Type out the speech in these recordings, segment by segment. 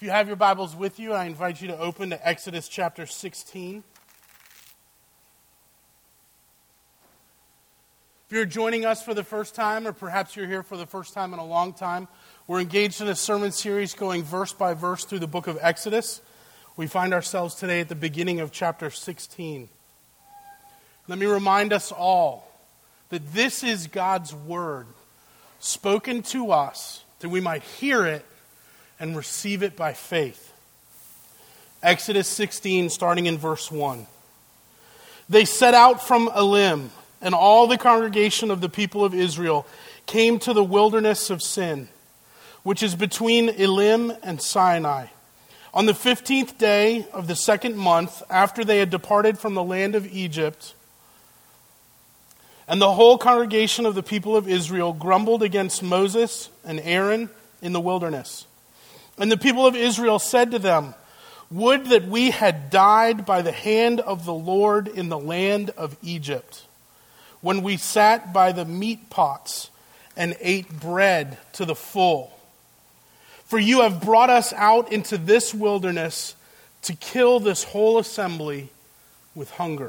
you have your Bibles with you, I invite you to open to Exodus chapter 16. If you're joining us for the first time, or perhaps you're here for the first time in a long time, we're engaged in a sermon series going verse by verse through the book of Exodus. We find ourselves today at the beginning of chapter 16. Let me remind us all that this is God's word, spoken to us, that we might hear it and receive it by faith. Exodus 16, starting in verse 1. They set out from Elim, and all the congregation of the people of Israel came to the wilderness of Sin, which is between Elim and Sinai. On the 15th day of the second month, after they had departed from the land of Egypt, and the whole congregation of the people of Israel grumbled against Moses and Aaron in the wilderness. And the people of Israel said to them, "Would that we had died by the hand of the Lord in the land of Egypt, when we sat by the meat pots and ate bread to the full. For you have brought us out into this wilderness to kill this whole assembly with hunger."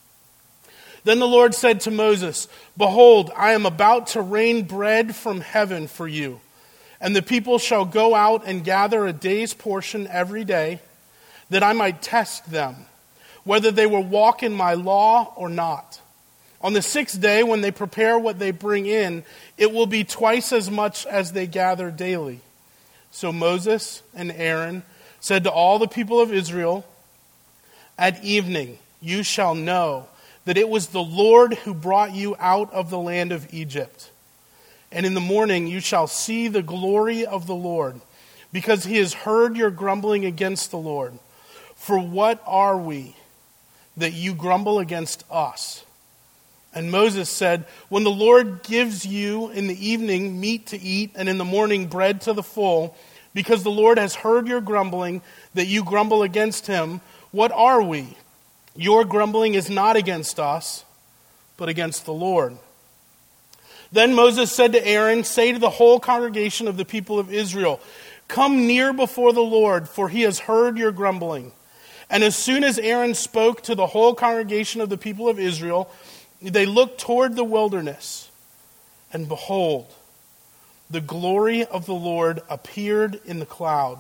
Then the Lord said to Moses, "Behold, I am about to rain bread from heaven for you, and the people shall go out and gather a day's portion every day, that I might test them, whether they will walk in my law or not. On the 6th day, when they prepare what they bring in, it will be twice as much as they gather daily." So Moses and Aaron said to all the people of Israel, "At evening you shall know that it was the Lord who brought you out of the land of Egypt. And in the morning you shall see the glory of the Lord, because he has heard your grumbling against the Lord. For what are we that you grumble against us?" And Moses said, "When the Lord gives you in the evening meat to eat, and in the morning bread to the full, because the Lord has heard your grumbling, that you grumble against him, what are we? Your grumbling is not against us, but against the Lord." Then Moses said to Aaron, "Say to the whole congregation of the people of Israel, 'Come near before the Lord, for he has heard your grumbling.'" And as soon as Aaron spoke to the whole congregation of the people of Israel, they looked toward the wilderness, and behold, the glory of the Lord appeared in the cloud.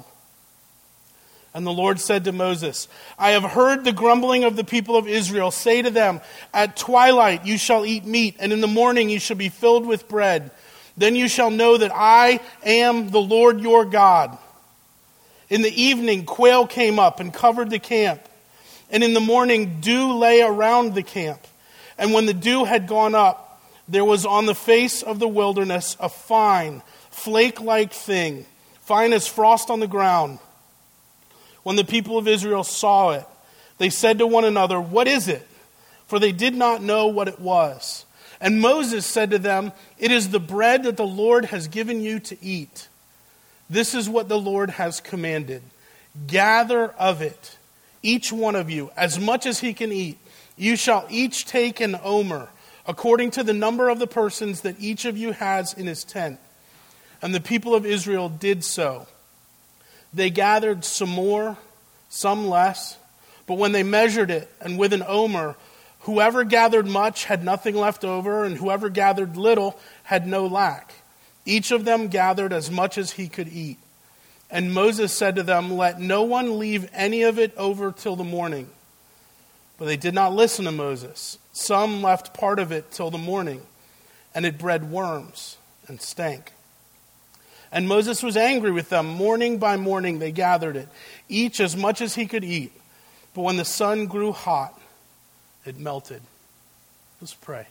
And the Lord said to Moses, "I have heard the grumbling of the people of Israel. Say to them, at twilight you shall eat meat, and in the morning you shall be filled with bread. Then you shall know that I am the Lord your God." In the evening quail came up and covered the camp, and in the morning dew lay around the camp. And when the dew had gone up, there was on the face of the wilderness a fine, flake-like thing, fine as frost on the ground. When the people of Israel saw it, they said to one another, "What is it?" For they did not know what it was. And Moses said to them, "It is the bread that the Lord has given you to eat. This is what the Lord has commanded. Gather of it, each one of you, as much as he can eat. You shall each take an omer, according to the number of the persons that each of you has in his tent." And the people of Israel did so. They gathered some more, some less, but when they measured it, and with an omer, whoever gathered much had nothing left over, and whoever gathered little had no lack. Each of them gathered as much as he could eat. And Moses said to them, "Let no one leave any of it over till the morning." But they did not listen to Moses. Some left part of it till the morning, and it bred worms and stank. And Moses was angry with them. Morning by morning they gathered it, each as much as he could eat. But when the sun grew hot, it melted. Let's pray.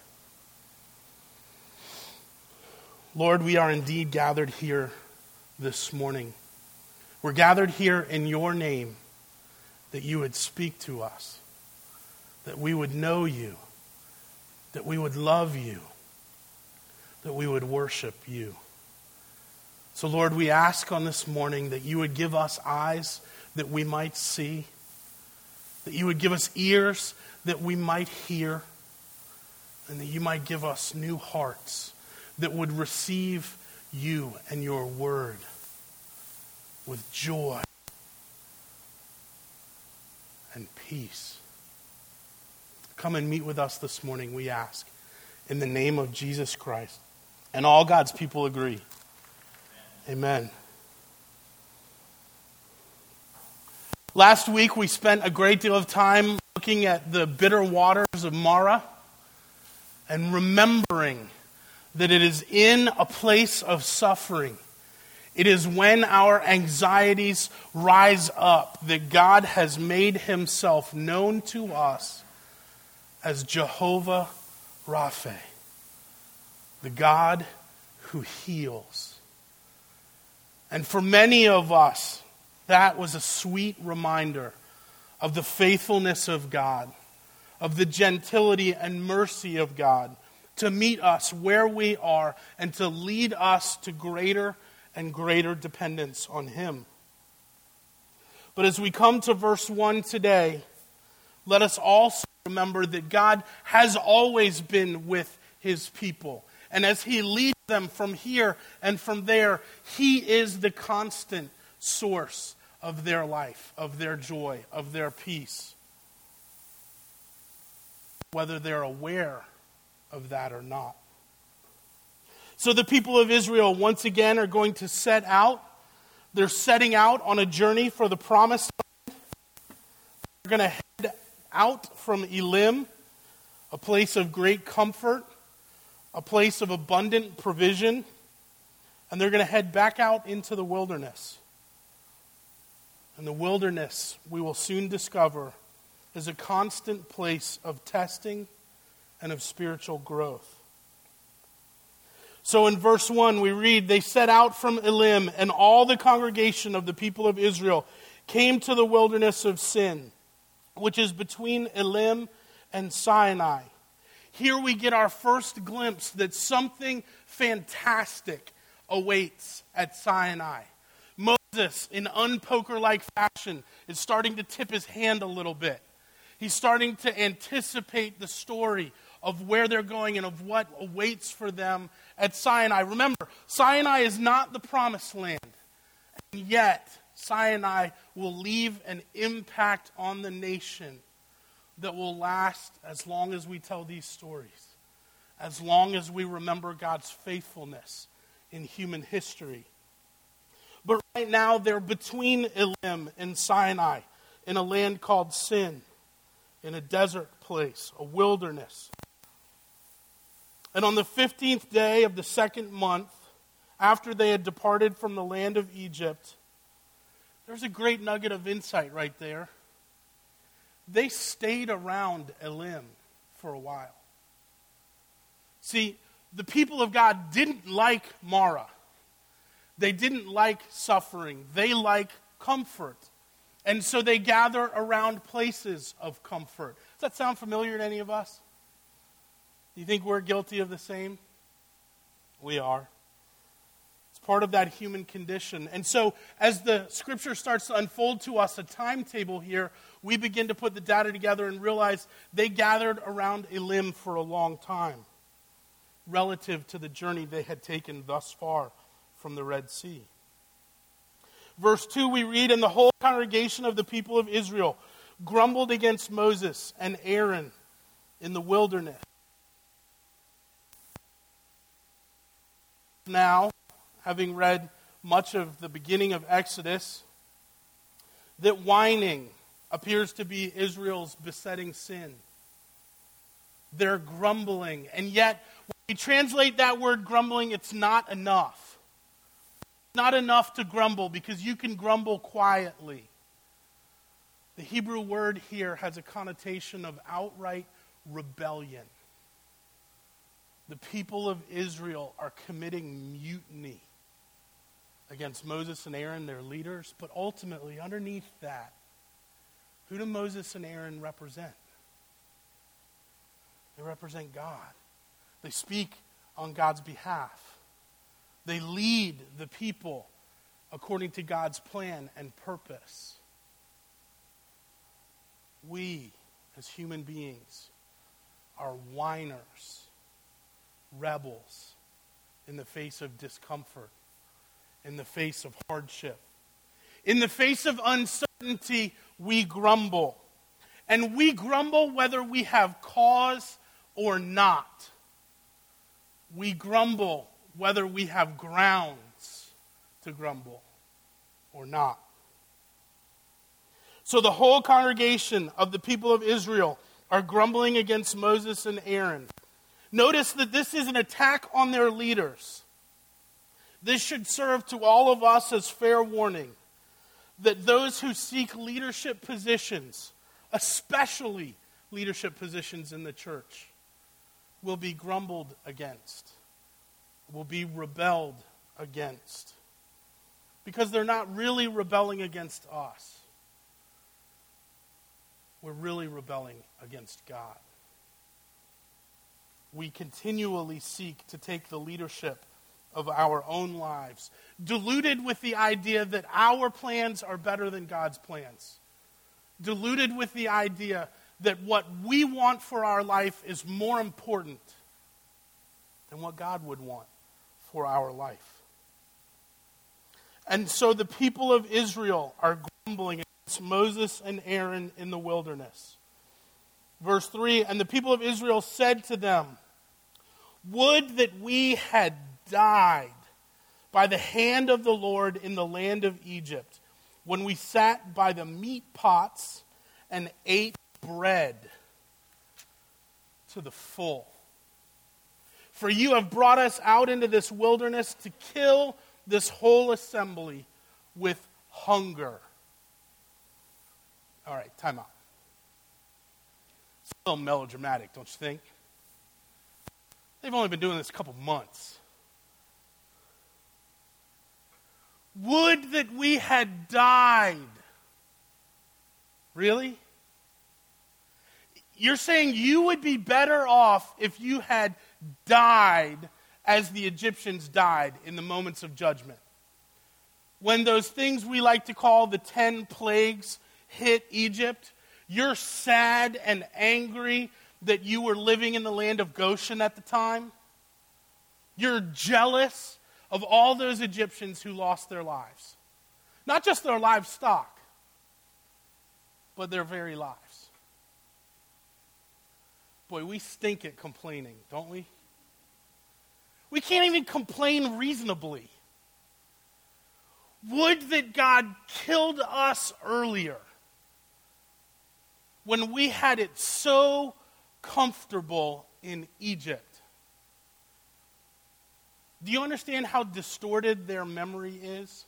Lord, we are indeed gathered here this morning. We're gathered here in your name, that you would speak to us, that we would know you, that we would love you, that we would worship you. So Lord, we ask on this morning that you would give us eyes that we might see, that you would give us ears that we might hear, and that you might give us new hearts that would receive you and your word with joy and peace. Come and meet with us this morning, we ask, in the name of Jesus Christ. And all God's people agree. Amen. Last week we spent a great deal of time looking at the bitter waters of Marah and remembering that it is in a place of suffering. It is when our anxieties rise up that God has made himself known to us as Jehovah Rapha, the God who heals. And for many of us, that was a sweet reminder of the faithfulness of God, of the gentility and mercy of God to meet us where we are and to lead us to greater and greater dependence on him. But as we come to verse 1 today, let us also remember that God has always been with his people. And as he leads them from here and from there, he is the constant source of their life, of their joy, of their peace. Whether they're aware of that or not. So the people of Israel once again are going to set out. They're setting out on a journey for the promised land. They're going to head out from Elim, a place of great comfort, a place of abundant provision, and they're going to head back out into the wilderness. And the wilderness, we will soon discover, is a constant place of testing and of spiritual growth. So in verse 1 we read, they set out from Elim, and all the congregation of the people of Israel came to the wilderness of Sin, which is between Elim and Sinai. Here we get our first glimpse that something fantastic awaits at Sinai. Moses, in unpoker-like fashion, is starting to tip his hand a little bit. He's starting to anticipate the story of where they're going and of what awaits for them at Sinai. Remember, Sinai is not the promised land. And yet, Sinai will leave an impact on the nation that will last as long as we tell these stories, as long as we remember God's faithfulness in human history. But right now, they're between Elim and Sinai in a land called Sin, in a desert place, a wilderness. And on the 15th day of the second month, after they had departed from the land of Egypt, there's a great nugget of insight right there. They stayed around Elim for a while. See, the people of God didn't like Marah. They didn't like suffering. They like comfort. And so they gather around places of comfort. Does that sound familiar to any of us? Do you think we're guilty of the same? We are. It's part of that human condition. And so as the scripture starts to unfold to us a timetable here, we begin to put the data together and realize they gathered around Elim for a long time relative to the journey they had taken thus far from the Red Sea. Verse 2, we read, and the whole congregation of the people of Israel grumbled against Moses and Aaron in the wilderness. Now, having read much of the beginning of Exodus, that whining appears to be Israel's besetting sin. They're grumbling, and yet when we translate that word grumbling, it's not enough. It's not enough to grumble, because you can grumble quietly. The Hebrew word here has a connotation of outright rebellion. The people of Israel are committing mutiny against Moses and Aaron, their leaders. But ultimately, underneath that, who do Moses and Aaron represent? They represent God. They speak on God's behalf. They lead the people according to God's plan and purpose. We, as human beings, are whiners, rebels in the face of discomfort, in the face of hardship. In the face of uncertainty, we grumble. And we grumble whether we have cause or not. We grumble whether we have grounds to grumble or not. So the whole congregation of the people of Israel are grumbling against Moses and Aaron. Notice that this is an attack on their leaders. This should serve to all of us as fair warning that those who seek leadership positions, especially leadership positions in the church, will be grumbled against, will be rebelled against. Because they're not really rebelling against us. We're really rebelling against God. We continually seek to take the leadership of our own lives, deluded with the idea that our plans are better than God's plans. Deluded with the idea that what we want for our life is more important than what God would want for our life. And so the people of Israel are grumbling against Moses and Aaron in the wilderness. Verse 3, and the people of Israel said to them, would that we had died by the hand of the Lord in the land of Egypt, when we sat by the meat pots and ate bread to the full. For you have brought us out into this wilderness to kill this whole assembly with hunger. All right, time out. It's a little melodramatic, don't you think? They've only been doing this a couple months. Would that we had died. Really? You're saying you would be better off if you had died as the Egyptians died in the moments of judgment. When those things we like to call the 10 plagues hit Egypt, you're sad and angry that you were living in the land of Goshen at the time. You're jealous of all those Egyptians who lost their lives. Not just their livestock, but their very lives. Boy, we stink at complaining, don't we? We can't even complain reasonably. Would that God killed us earlier when we had it so comfortable in Egypt. Do you understand how distorted their memory is?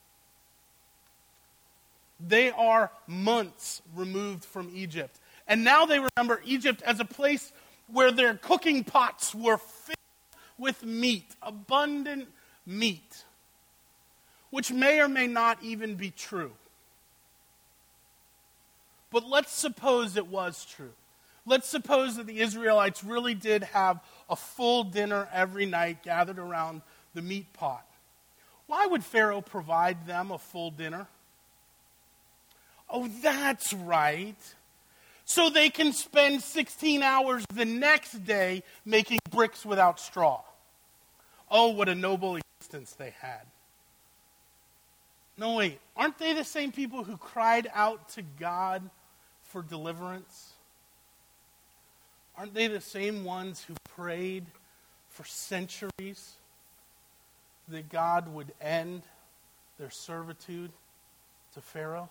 They are months removed from Egypt. And now they remember Egypt as a place where their cooking pots were filled with meat, abundant meat, which may or may not even be true. But let's suppose it was true. Let's suppose that the Israelites really did have a full dinner every night gathered around the meat pot. Why would Pharaoh provide them a full dinner? Oh, that's right. So they can spend 16 hours the next day making bricks without straw. Oh, what a noble existence they had. No, wait, aren't they the same people who cried out to God for deliverance? Aren't they the same ones who prayed for centuries that God would end their servitude to Pharaoh?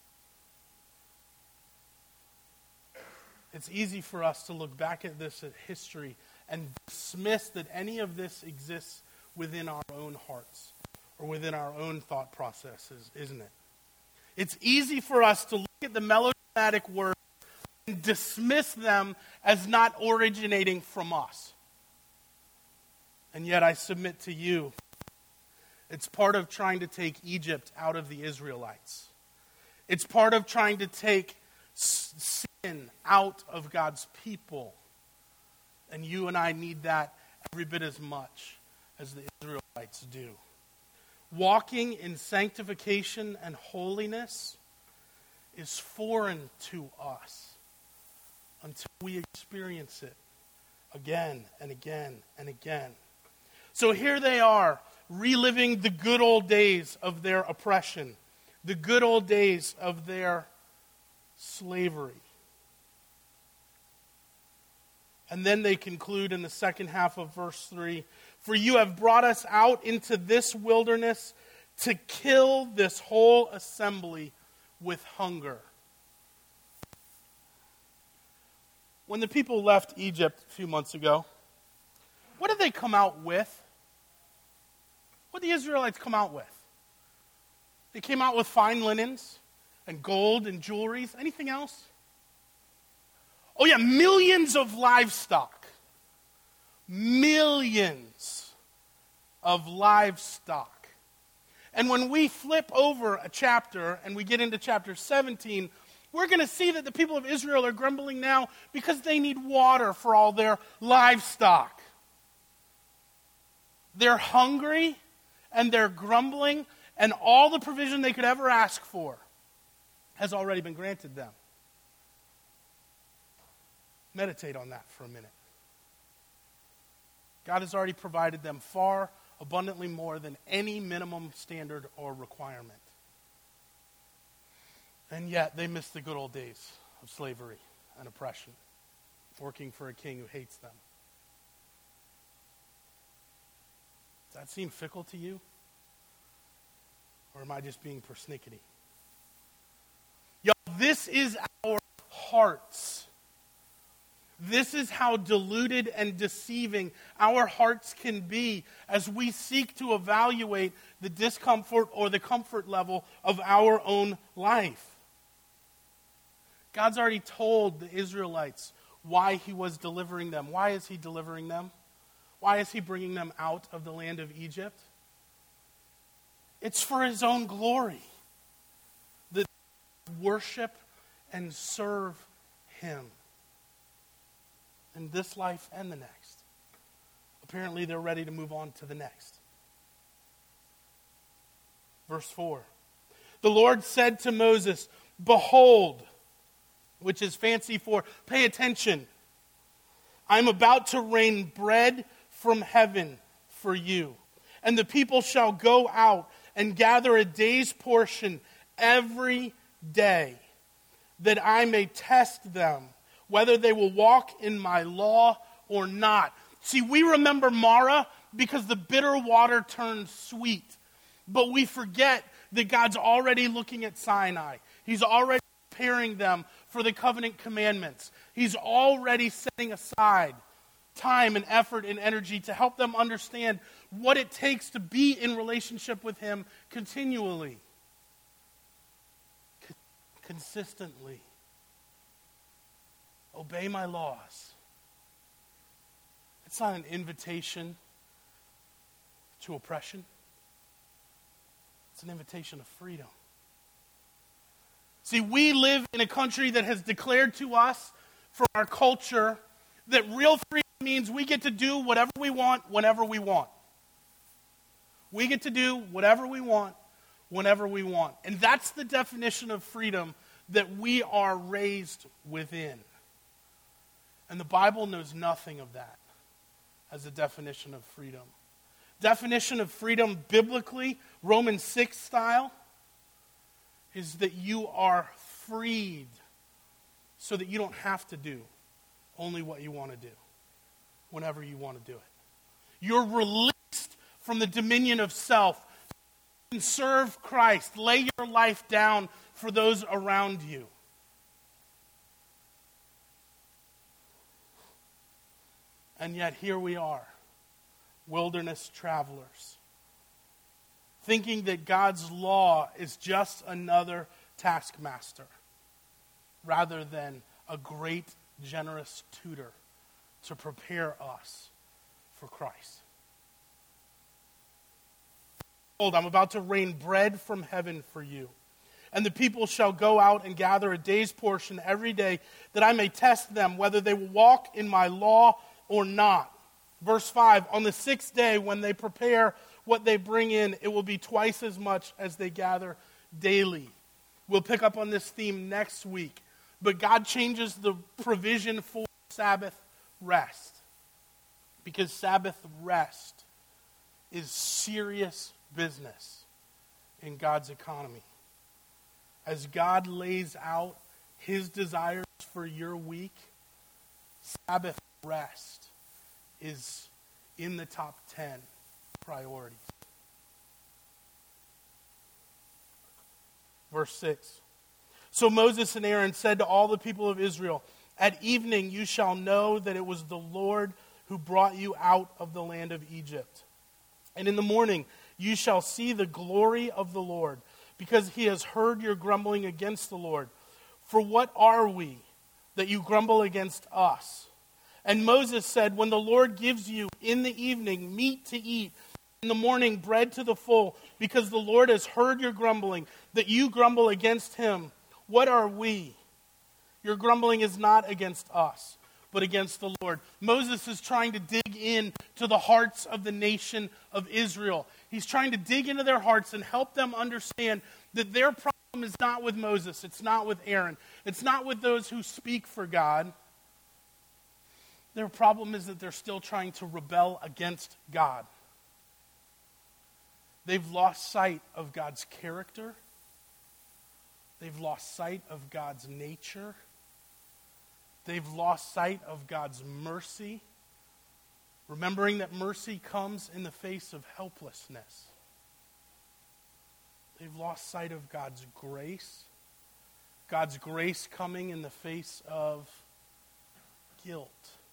It's easy for us to look back at this at history and dismiss that any of this exists within our own hearts or within our own thought processes, isn't it? It's easy for us to look at the melodramatic words and dismiss them as not originating from us. And yet I submit to you, it's part of trying to take Egypt out of the Israelites. It's part of trying to take sin out of God's people. And you and I need that every bit as much as the Israelites do. Walking in sanctification and holiness is foreign to us until we experience it again and again and again. So here they are, reliving the good old days of their oppression, the good old days of their slavery. And then they conclude in the second half of verse 3, "For you have brought us out into this wilderness to kill this whole assembly with hunger." When the people left Egypt a few months ago, what did they come out with? What did the Israelites come out with? They came out with fine linens and gold and jewelries. Anything else? Oh yeah, millions of livestock. Millions of livestock. And when we flip over a chapter and we get into chapter 17, we're going to see that the people of Israel are grumbling now because they need water for all their livestock. They're hungry and they're grumbling, and all the provision they could ever ask for has already been granted them. Meditate on that for a minute. God has already provided them far abundantly more than any minimum standard or requirement. And yet they miss the good old days of slavery and oppression, working for a king who hates them. Does that seem fickle to you? Or am I just being persnickety? Yo, this is our hearts. This is how deluded and deceiving our hearts can be as we seek to evaluate the discomfort or the comfort level of our own life. God's already told the Israelites why he was delivering them. Why is he delivering them? Why is he bringing them out of the land of Egypt? It's for his own glory. That they worship and serve him in this life and the next. Apparently they're ready to move on to the next. Verse 4. The Lord said to Moses, "Behold," which is fancy for pay attention, "I'm about to rain bread from heaven for you. And the people shall go out and gather a day's portion every day, that I may test them, whether they will walk in my law or not." See, we remember Marah because the bitter water turned sweet. But we forget that God's already looking at Sinai. He's already preparing them for the covenant commandments. He's already setting aside time and effort and energy to help them understand what it takes to be in relationship with him continually, consistently. Obey my laws. It's not an invitation to oppression. It's an invitation of freedom. See, we live in a country that has declared to us, from our culture, that real freedom means we get to do whatever we want, whenever we want. We get to do whatever we want, whenever we want. And that's the definition of freedom that we are raised within. And the Bible knows nothing of that as a definition of freedom. Definition of freedom biblically, Romans 6 style, is that you are freed so that you don't have to do only what you want to do, whenever you want to do it. You're released from the dominion of self. You can serve Christ. Lay your life down for those around you. And yet here we are, wilderness travelers, thinking that God's law is just another taskmaster rather than a great, generous tutor to prepare us for Christ. Behold, I'm about to rain bread from heaven for you. And the people shall go out and gather a day's portion every day, that I may test them whether they will walk in my law or not. Verse 5, on the sixth day when they prepare what they bring in, it will be twice as much as they gather daily. We'll pick up on this theme next week. But God changes the provision for Sabbath rest. Because Sabbath rest is serious business in God's economy. As God lays out his desires for your week, Sabbath rest is in the top 10 priorities. Verse 6. So Moses and Aaron said to all the people of Israel, "At evening you shall know that it was the Lord who brought you out of the land of Egypt. And in the morning you shall see the glory of the Lord, because he has heard your grumbling against the Lord. For what are we that you grumble against us?" And Moses said, "When the Lord gives you in the evening meat to eat, in the morning bread to the full, because the Lord has heard your grumbling, that you grumble against him, what are we? Your grumbling is not against us, but against the Lord." Moses is trying to dig in to the hearts of the nation of Israel. He's trying to dig into their hearts and help them understand that their problem is not with Moses. It's not with Aaron. It's not with those who speak for God. Their problem is that they're still trying to rebel against God. They've lost sight of God's character. They've lost sight of God's nature. They've lost sight of God's mercy, remembering that mercy comes in the face of helplessness. They've lost sight of God's grace coming in the face of guilt,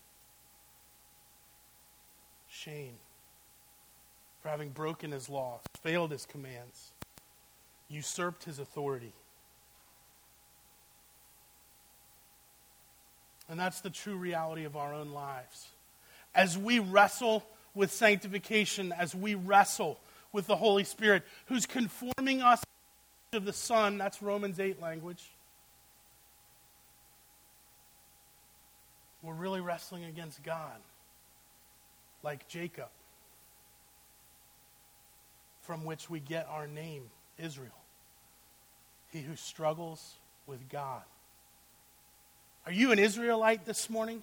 shame, for having broken his law, failed his commands, usurped his authority. And that's the true reality of our own lives. As we wrestle with sanctification, as we wrestle with the Holy Spirit, who's conforming us to the Son, that's Romans 8 language, we're really wrestling against God, like Jacob, from which we get our name, Israel, he who struggles with God. Are you an Israelite this morning?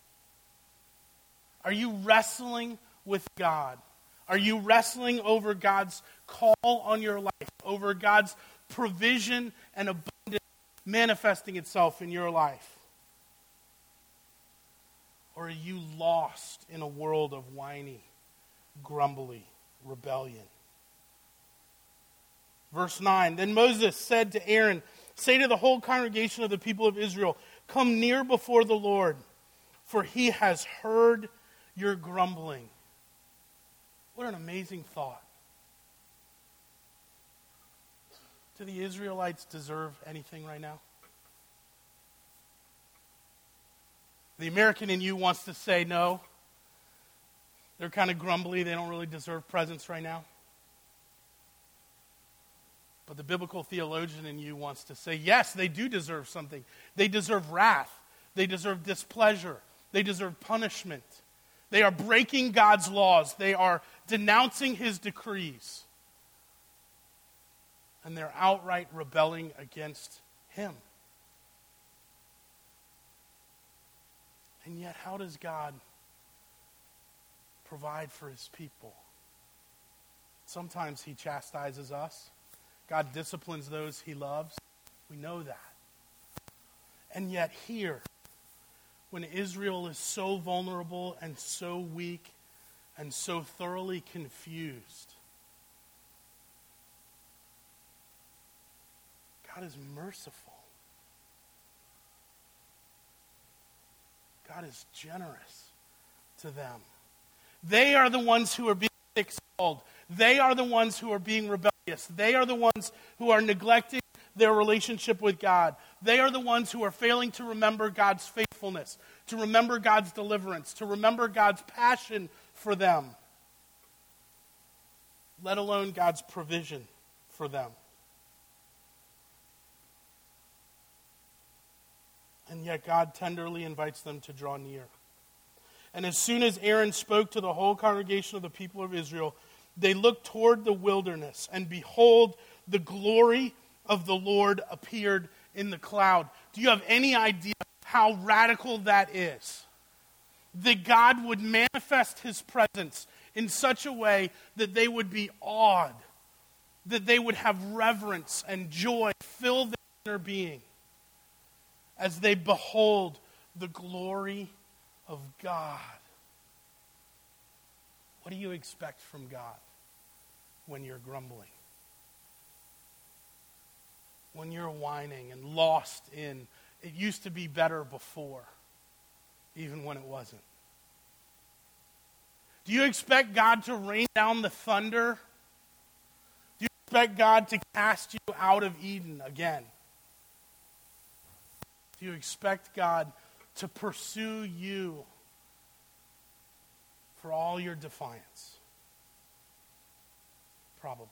Are you wrestling with God? Are you wrestling over God's call on your life, over God's provision and abundance manifesting itself in your life? Or are you lost in a world of whiny, grumbly rebellion? Verse 9, then Moses said to Aaron, "Say to the whole congregation of the people of Israel, come near before the Lord, for he has heard your grumbling." What an amazing thought. Do the Israelites deserve anything right now? The American in you wants to say no. They're kind of grumbly. They don't really deserve presents right now. But the biblical theologian in you wants to say, yes, they do deserve something. They deserve wrath. They deserve displeasure. They deserve punishment. They are breaking God's laws. They are denouncing his decrees. And they're outright rebelling against him. And yet, how does God provide for his people? Sometimes he chastises us. God disciplines those he loves. We know that. And yet here, when Israel is so vulnerable and so weak and so thoroughly confused, God is merciful. God is generous to them. They are the ones who are being expelled. They are the ones who are being rebellious. They are the ones who are neglecting their relationship with God. They are the ones who are failing to remember God's faithfulness, to remember God's deliverance, to remember God's passion for them, let alone God's provision for them. And yet God tenderly invites them to draw near. And as soon as Aaron spoke to the whole congregation of the people of Israel, they looked toward the wilderness, and behold, the glory of the Lord appeared in the cloud. Do you have any idea how radical that is? That God would manifest his presence in such a way that they would be awed, that they would have reverence and joy fill their inner being as they behold the glory of God. What do you expect from God when you're grumbling? When you're whining and lost in, it used to be better before, even when it wasn't. Do you expect God to rain down the thunder? Do you expect God to cast you out of Eden again? Do you expect God to pursue you for all your defiance? Probably.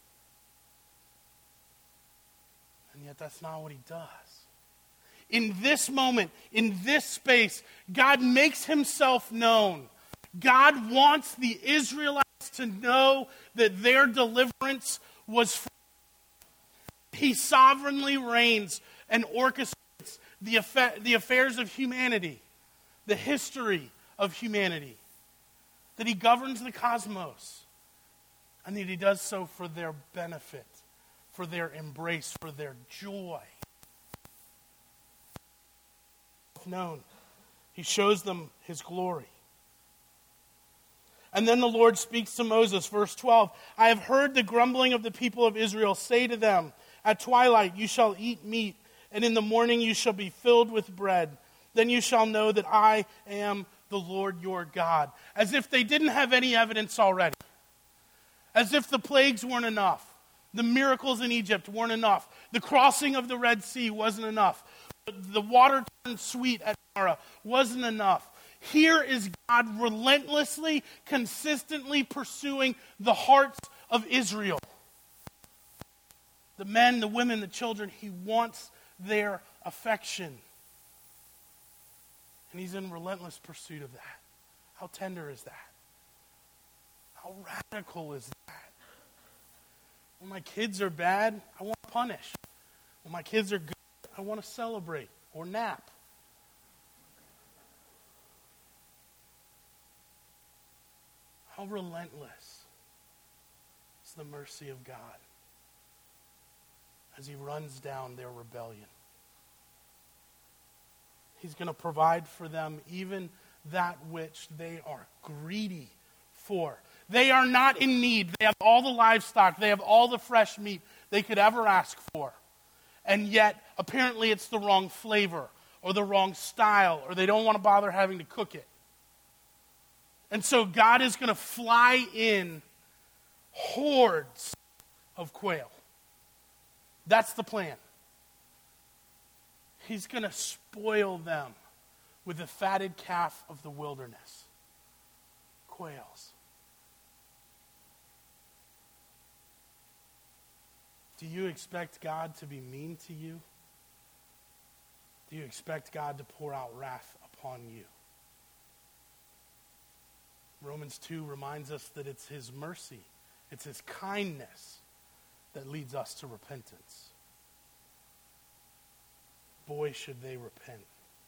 And yet that's not what he does. In this moment, in this space, God makes himself known. God wants the Israelites to know that their deliverance was free. He sovereignly reigns and orchestrates the affairs of humanity, the history of humanity, that he governs the cosmos, and that he does so for their benefit, for their embrace, for their joy. Known. He shows them his glory. And then the Lord speaks to Moses, verse 12. I have heard the grumbling of the people of Israel. Say to them, at twilight you shall eat meat, and in the morning you shall be filled with bread. Then you shall know that I am the Lord your God. As if they didn't have any evidence already. As if the plagues weren't enough. The miracles in Egypt weren't enough. The crossing of the Red Sea wasn't enough. The water turned sweet at Marah wasn't enough. Here is God relentlessly, consistently pursuing the hearts of Israel. The men, the women, the children, he wants their affection. And he's in relentless pursuit of that. How tender is that? How radical is that? When my kids are bad, I want to punish. When my kids are good, I want to celebrate or nap. How relentless is the mercy of God as he runs down their rebellion. He's going to provide for them even that which they are greedy for. They are not in need. They have all the livestock. They have all the fresh meat they could ever ask for. And yet, apparently it's the wrong flavor or the wrong style, or they don't want to bother having to cook it. And so God is going to fly in hordes of quail. That's the plan. He's going to spoil them with the fatted calf of the wilderness. Quails. Do you expect God to be mean to you? Do you expect God to pour out wrath upon you? Romans 2 reminds us that it's his mercy, it's his kindness that leads us to repentance. Boy, should they repent.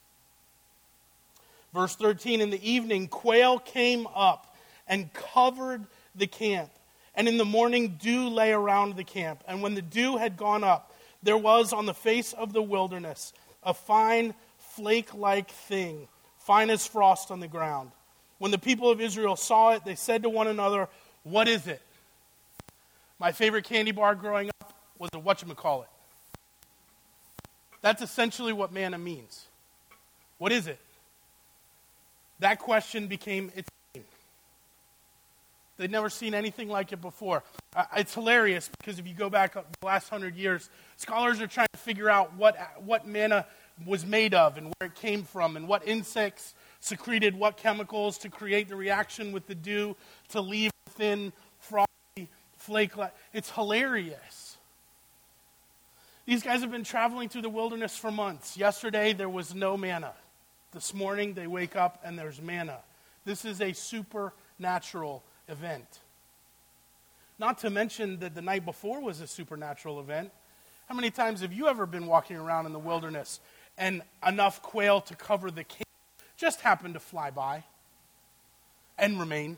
Verse 13, in the evening, quail came up and covered the camp. And in the morning, dew lay around the camp. And when the dew had gone up, there was on the face of the wilderness a fine flake-like thing, fine as frost on the ground. When the people of Israel saw it, they said to one another, what is it? My favorite candy bar growing up was a whatchamacallit. That's essentially what manna means. What is it? That question became its name. They'd never seen anything like it before. It's hilarious because if you go back the last 100 years, scholars are trying to figure out what manna was made of and where it came from and what insects secreted what chemicals to create the reaction with the dew to leave thin, frosty flake. It's hilarious. These guys have been traveling through the wilderness for months. Yesterday, there was no manna. This morning, they wake up and there's manna. This is a supernatural event. Not to mention that the night before was a supernatural event. How many times have you ever been walking around in the wilderness and enough quail to cover the camp just happened to fly by and remain?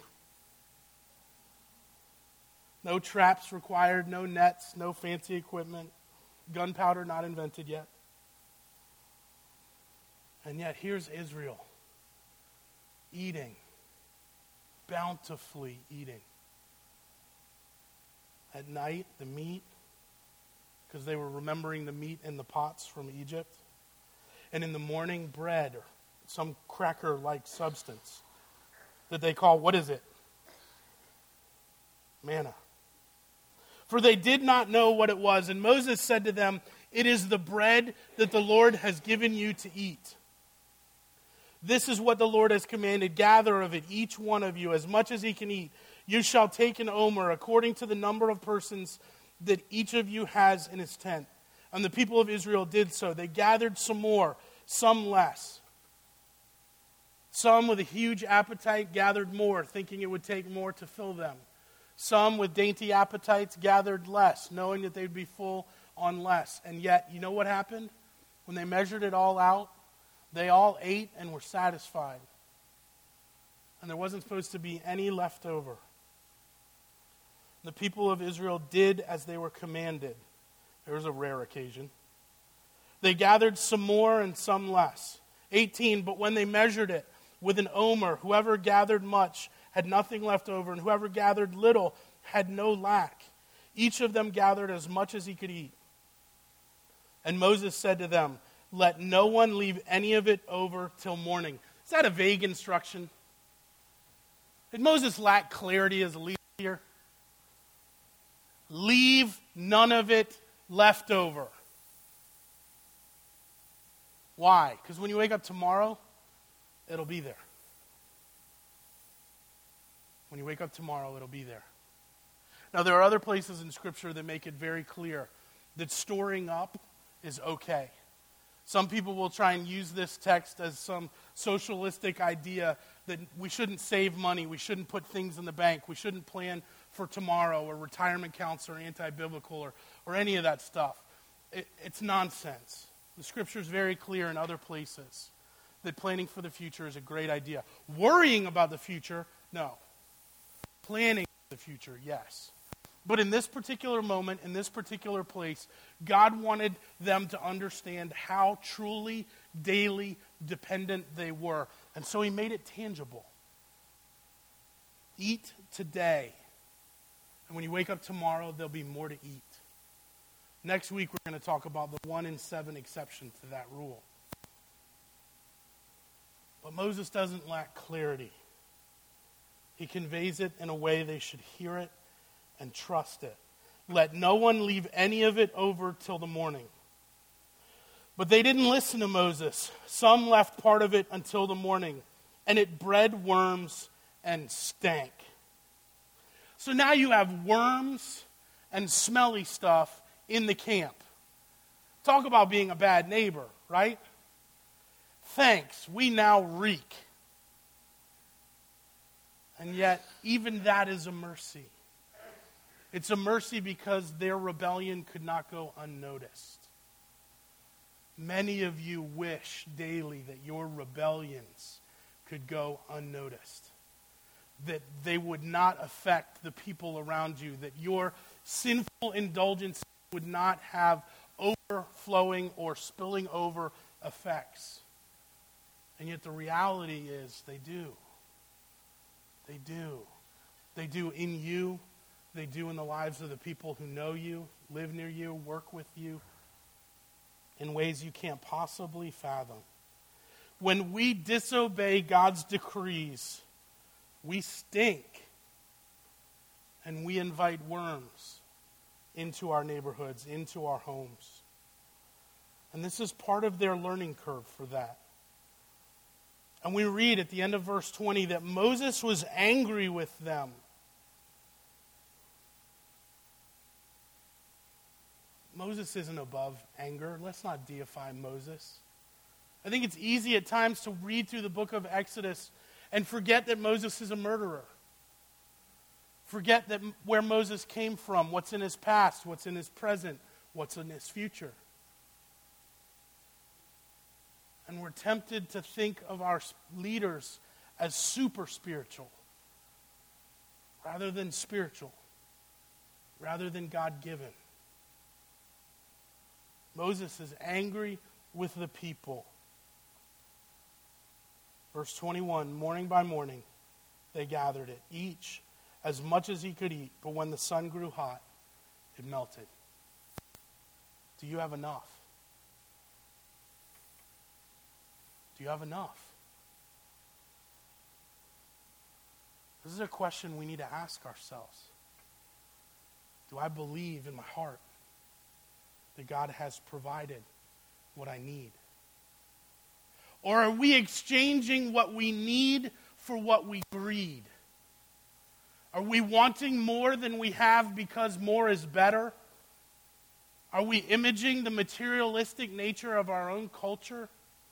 No traps required, no nets, no fancy equipment, gunpowder not invented yet. And yet here's Israel eating, bountifully eating. At night, the meat, because they were remembering the meat in the pots from Egypt. And in the morning, bread, or some cracker-like substance that they call, what is it? Manna. For they did not know what it was. And Moses said to them, "It is the bread that the Lord has given you to eat. This is what the Lord has commanded. Gather of it, each one of you, as much as he can eat. You shall take an omer, according to the number of persons that each of you has in his tent." And the people of Israel did so. They gathered some more, some less. Some with a huge appetite gathered more, thinking it would take more to fill them. Some with dainty appetites gathered less, knowing that they'd be full on less. And yet, you know what happened? When they measured it all out, they all ate and were satisfied. And there wasn't supposed to be any left over. The people of Israel did as they were commanded. There was a rare occasion. They gathered some more and some less. 18, but when they measured it with an omer, whoever gathered much had nothing left over, and whoever gathered little had no lack. Each of them gathered as much as he could eat. And Moses said to them, "Let no one leave any of it over till morning." Is that a vague instruction? Did Moses lack clarity as a leader here? Leave none of it left over. Why? Because when you wake up tomorrow, it'll be there. When you wake up tomorrow, it'll be there. Now, there are other places in Scripture that make it very clear that storing up is okay. Some people will try and use this text as some socialistic idea that we shouldn't save money, we shouldn't put things in the bank, we shouldn't plan for tomorrow, or retirement accounts, or anti-biblical, or any of that stuff. It's nonsense. The Scripture is very clear in other places that planning for the future is a great idea. Worrying about the future, no. Planning for the future, yes. But in this particular moment, in this particular place, God wanted them to understand how truly, daily dependent they were. And so he made it tangible. Eat today. And when you wake up tomorrow, there'll be more to eat. Next week, we're going to talk about the 1 in 7 exception to that rule. But Moses doesn't lack clarity. He conveys it in a way they should hear it and trust it. Let no one leave any of it over till the morning. But they didn't listen to Moses. Some left part of it until the morning, and it bred worms and stank. So now you have worms and smelly stuff in the camp. Talk about being a bad neighbor, right? Thanks, we now reek. And yet, even that is a mercy. It's a mercy because their rebellion could not go unnoticed. Many of you wish daily that your rebellions could go unnoticed, that they would not affect the people around you, that your sinful indulgence would not have overflowing or spilling over effects. And yet the reality is they do. They do. They do in you. They do in the lives of the people who know you, live near you, work with you, in ways you can't possibly fathom. When we disobey God's decrees, we stink. And we invite worms into our neighborhoods, into our homes. And this is part of their learning curve for that. And we read at the end of verse 20 that Moses was angry with them. Moses isn't above anger. Let's not deify Moses. I think it's easy at times to read through the book of Exodus and forget that Moses is a murderer. Forget that where Moses came from, what's in his past, what's in his present, what's in his future. And we're tempted to think of our leaders as super spiritual rather than spiritual, rather than God-given. Moses is angry with the people. Verse 21, morning by morning they gathered it, each as much as he could eat, but when the sun grew hot, it melted. Do you have enough? Do you have enough? This is a question we need to ask ourselves. Do I believe in my heart that God has provided what I need? Or are we exchanging what we need for what we greed? Are we wanting more than we have because more is better? Are we imaging the materialistic nature of our own culture?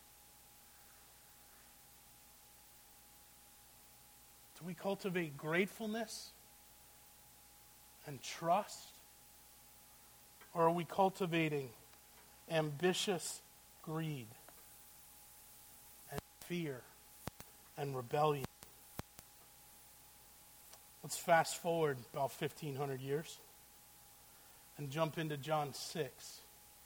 Do we cultivate gratefulness and trust? Or are we cultivating ambitious greed and fear and rebellion? Let's fast forward about 1,500 years and jump into John 6.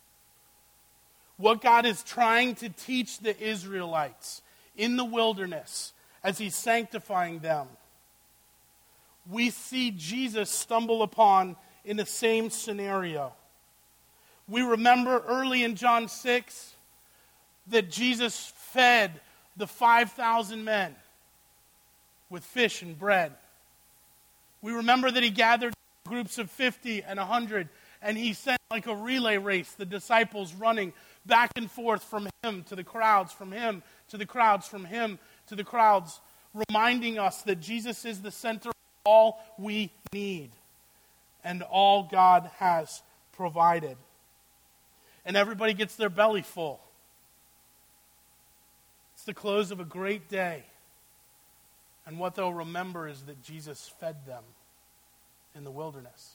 What God is trying to teach the Israelites in the wilderness as he's sanctifying them, we see Jesus stumble upon in the same scenario. We remember early in John 6 that Jesus fed the 5,000 men with fish and bread. We remember that he gathered groups of 50 and 100, and he sent like a relay race, the disciples running back and forth from him to the crowds, from him to the crowds, from him to the crowds, reminding us that Jesus is the center of all we need and all God has provided. And everybody gets their belly full. It's the close of a great day. And what they'll remember is that Jesus fed them in the wilderness.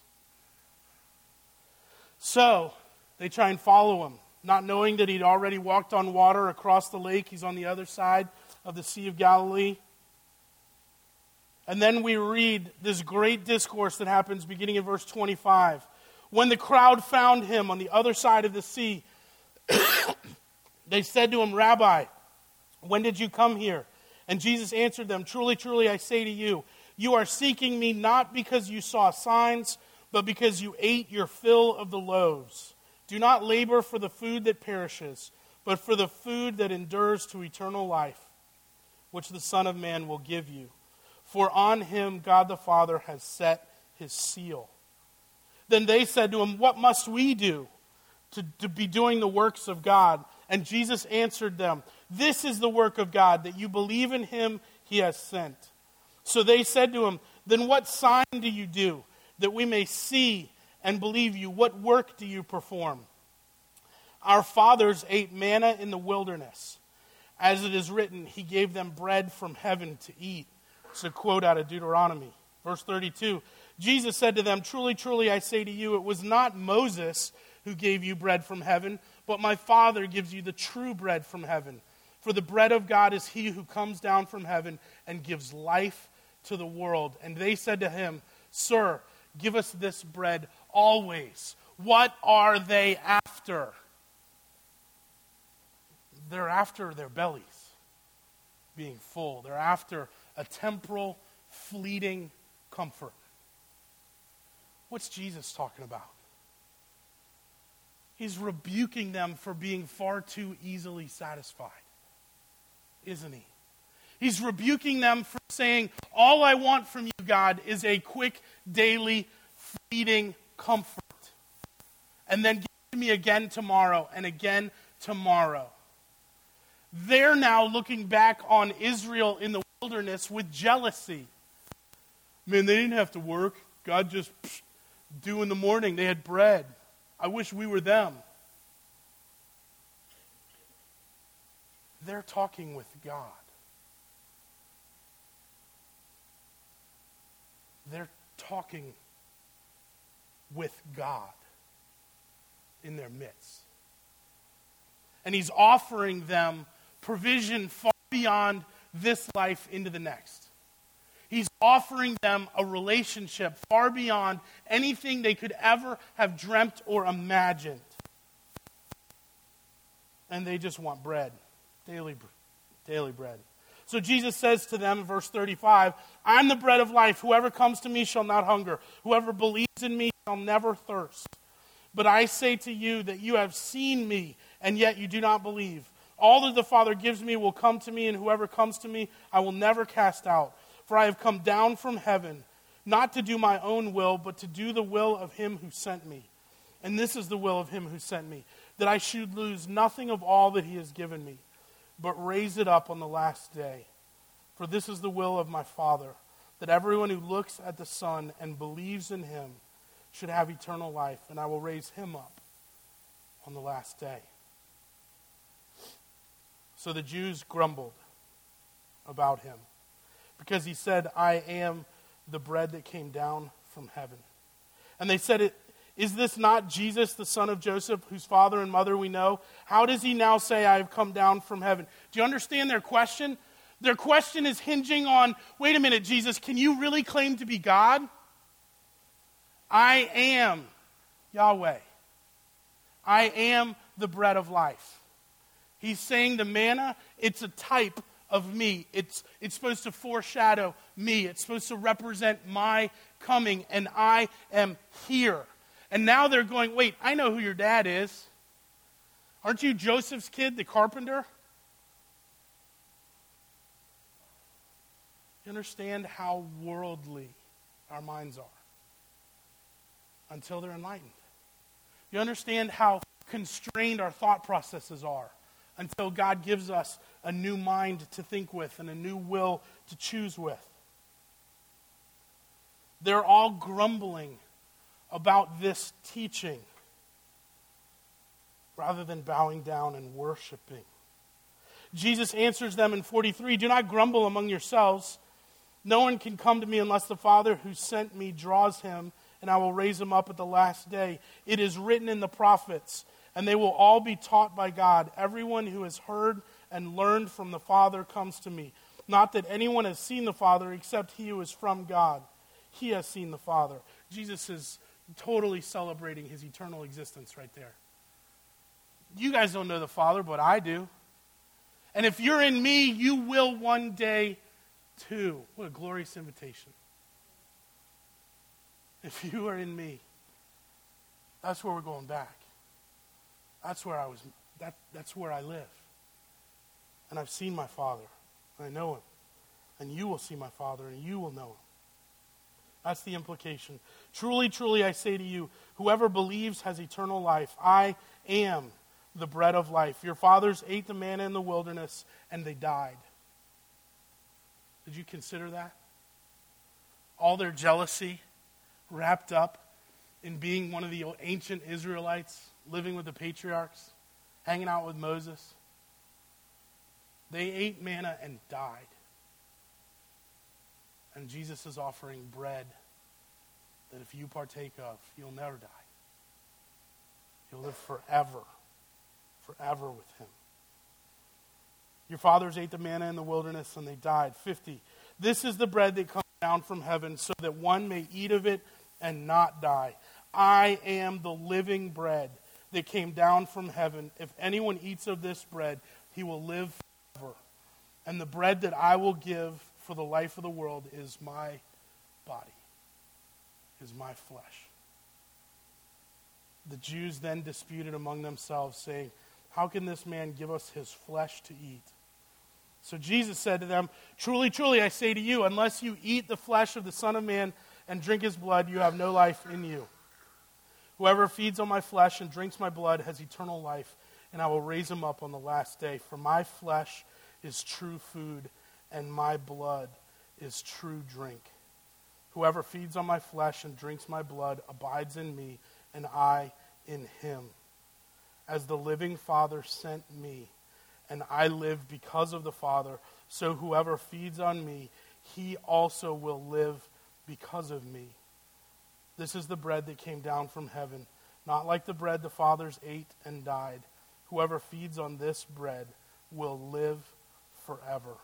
So, they try and follow him, not knowing that he'd already walked on water across the lake. He's on the other side of the Sea of Galilee. And then we read this great discourse that happens beginning in verse 25. When the crowd found him on the other side of the sea, they said to him, Rabbi, when did you come here? And Jesus answered them, truly, truly, I say to you, you are seeking me not because you saw signs, but because you ate your fill of the loaves. Do not labor for the food that perishes, but for the food that endures to eternal life, which the Son of Man will give you. For on him God the Father has set his seal. Then they said to him, what must we do to be doing the works of God? And Jesus answered them, this is the work of God, that you believe in him he has sent. So they said to him, then what sign do you do, that we may see and believe you? What work do you perform? Our fathers ate manna in the wilderness. As it is written, he gave them bread from heaven to eat. It's a quote out of Deuteronomy. Verse 32, Jesus said to them, truly, truly, I say to you, it was not Moses who gave you bread from heaven, but my Father gives you the true bread from heaven. For the bread of God is he who comes down from heaven and gives life to the world. And they said to him, Sir, give us this bread always. What are they after? They're after their bellies being full. They're after a temporal, fleeting comfort. What's Jesus talking about? He's rebuking them for being far too easily satisfied, isn't he? He's rebuking them for saying, all I want from you, God, is a quick, daily, fleeting comfort. And then give it to me again tomorrow and again tomorrow. They're now looking back on Israel in the wilderness with jealousy. Man, they didn't have to work. God just do in the morning. They had bread. I wish we were them. They're talking with God. They're talking with God in their midst. And he's offering them provision far beyond this life into the next. He's offering them a relationship far beyond anything they could ever have dreamt or imagined. And they just want bread, daily bread. So Jesus says to them, verse 35, I'm the bread of life. Whoever comes to me shall not hunger. Whoever believes in me shall never thirst. But I say to you that you have seen me, and yet you do not believe. All that the Father gives me will come to me, and whoever comes to me I will never cast out. For I have come down from heaven, not to do my own will, but to do the will of him who sent me. And this is the will of him who sent me, that I should lose nothing of all that he has given me, but raise it up on the last day. For this is the will of my Father, that everyone who looks at the Son and believes in him should have eternal life, and I will raise him up on the last day. So the Jews grumbled about him, because he said, I am the bread that came down from heaven. And they said, is this not Jesus, the son of Joseph, whose father and mother we know? How does he now say, I have come down from heaven? Do you understand their question? Their question is hinging on, wait a minute, Jesus, can you really claim to be God? I am Yahweh. I am the bread of life. He's saying the manna, it's a type of me. It's supposed to foreshadow me. It's supposed to represent my coming, and I am here. And now they're going, wait, I know who your dad is. Aren't you Joseph's kid, the carpenter? You understand how worldly our minds are until they're enlightened. You understand how constrained our thought processes are until God gives us a new mind to think with and a new will to choose with. They're all grumbling about this teaching rather than bowing down and worshiping. Jesus answers them in 43, do not grumble among yourselves. No one can come to me unless the Father who sent me draws him, and I will raise him up at the last day. It is written in the prophets, and they will all be taught by God. Everyone who has heard and learned from the Father comes to me. Not that anyone has seen the Father except he who is from God. He has seen the Father. Jesus is totally celebrating his eternal existence right there. You guys don't know the Father, but I do. And if you're in me, you will one day too. What a glorious invitation. If you are in me, that's where we're going back. That's where that's where I live. And I've seen my Father, and I know him. And you will see my Father, and you will know him. That's the implication. Truly, truly, I say to you, whoever believes has eternal life. I am the bread of life. Your fathers ate the manna in the wilderness, and they died. Did you consider that? All their jealousy wrapped up in being one of the ancient Israelites, living with the patriarchs, hanging out with Moses. They ate manna and died. And Jesus is offering bread that if you partake of, you'll never die. You'll live forever with him. Your fathers ate the manna in the wilderness and they died. 50. This is the bread that comes down from heaven so that one may eat of it and not die. I am the living bread that came down from heaven. If anyone eats of this bread, he will live forever. And the bread that I will give for the life of the world is my body, is my flesh. The Jews then disputed among themselves, saying, how can this man give us his flesh to eat? So Jesus said to them, truly, truly, I say to you, unless you eat the flesh of the Son of Man and drink his blood, you have no life in you. Whoever feeds on my flesh and drinks my blood has eternal life, and I will raise him up on the last day. For my flesh is true food, and my blood is true drink. Whoever feeds on my flesh and drinks my blood abides in me, and I in him. As the living Father sent me, and I live because of the Father, so whoever feeds on me, he also will live because of me. This is the bread that came down from heaven, not like the bread the fathers ate and died. Whoever feeds on this bread will live forever.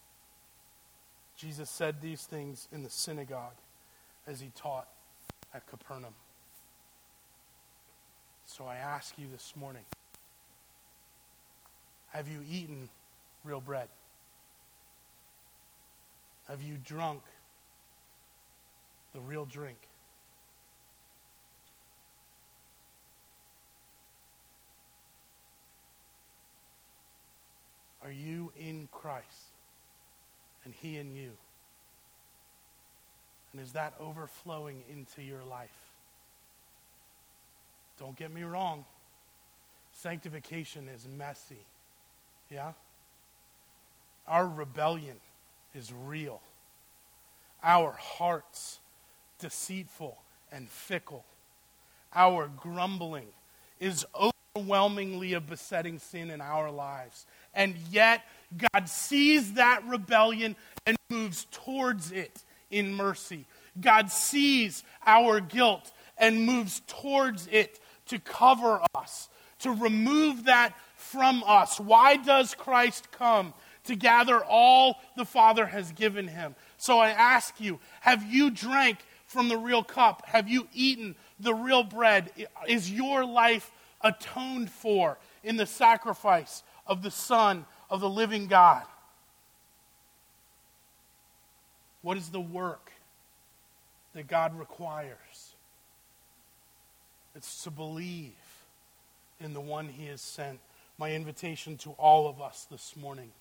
Jesus said these things in the synagogue as he taught at Capernaum. So I ask you this morning, have you eaten real bread? Have you drunk the real drink? Are you in Christ and He in you? And is that overflowing into your life? Don't get me wrong. Sanctification is messy. Yeah? Our rebellion is real. Our hearts deceitful and fickle. Our grumbling is overwhelmingly a besetting sin in our lives. And yet, God sees that rebellion and moves towards it in mercy. God sees our guilt and moves towards it to cover us, to remove that from us. Why does Christ come? To gather all the Father has given him. So I ask you, have you drank from the real cup? Have you eaten the real bread? Is your life atoned for in the sacrifice of the Son of the living God? What is the work that God requires? It's to believe in the one He has sent. My invitation to all of us this morning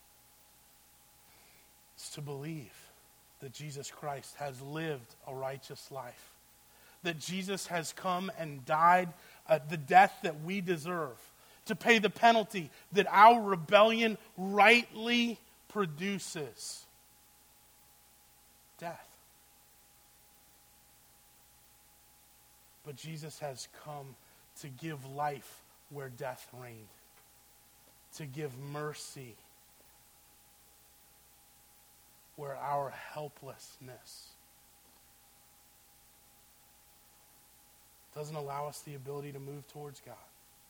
is to believe that Jesus Christ has lived a righteous life, that Jesus has come and died the death that we deserve, to pay the penalty that our rebellion rightly produces. Death. But Jesus has come to give life where death reigned, to give mercy where our helplessness doesn't allow us the ability to move towards God.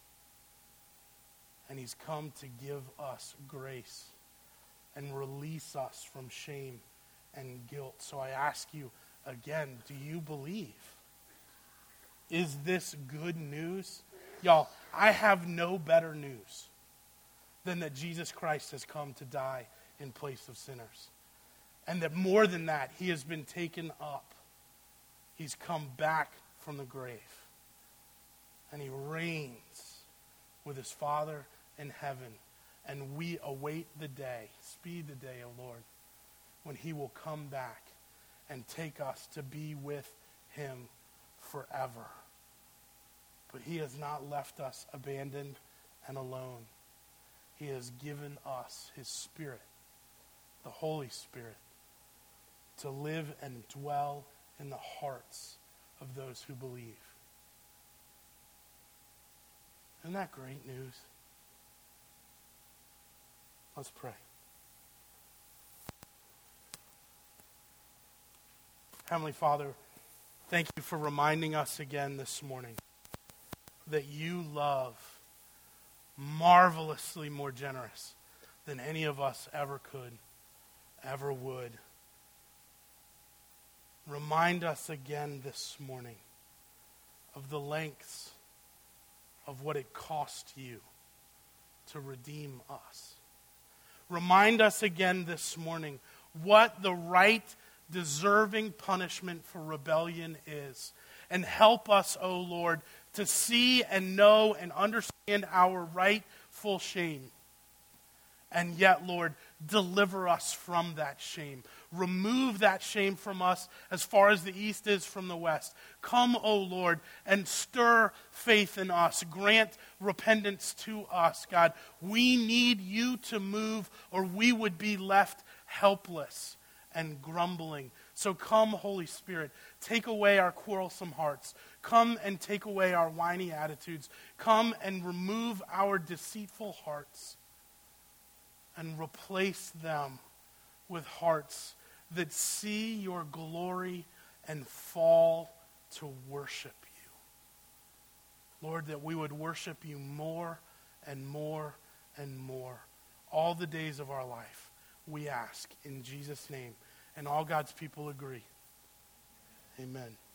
And He's come to give us grace and release us from shame and guilt. So I ask you again, do you believe? Is this good news? Y'all, I have no better news than that Jesus Christ has come to die in place of sinners. And that more than that, He has been taken up. He's come back from the grave. And He reigns with His Father in heaven. And we await the day, speed the day, O Lord, when He will come back and take us to be with Him forever. But He has not left us abandoned and alone. He has given us His Spirit, the Holy Spirit, to live and dwell in the hearts of those who believe. Isn't that great news? Let's pray. Heavenly Father, thank you for reminding us again this morning that you love marvelously more generous than any of us ever could, ever would. Remind us again this morning of the lengths of what it cost you to redeem us. Remind us again this morning what the right, deserving punishment for rebellion is. And help us, O Lord, to see and know and understand our rightful shame. And yet, Lord, deliver us from that shame. Remove that shame from us as far as the east is from the west. Come, O Lord, and stir faith in us. Grant repentance to us, God. We need you to move, or we would be left helpless and grumbling. So come, Holy Spirit, take away our quarrelsome hearts. Come and take away our whiny attitudes. Come and remove our deceitful hearts and replace them with hearts that see your glory and fall to worship you. Lord, that we would worship you more and more and more all the days of our life. We ask in Jesus' name. And all God's people agree. Amen.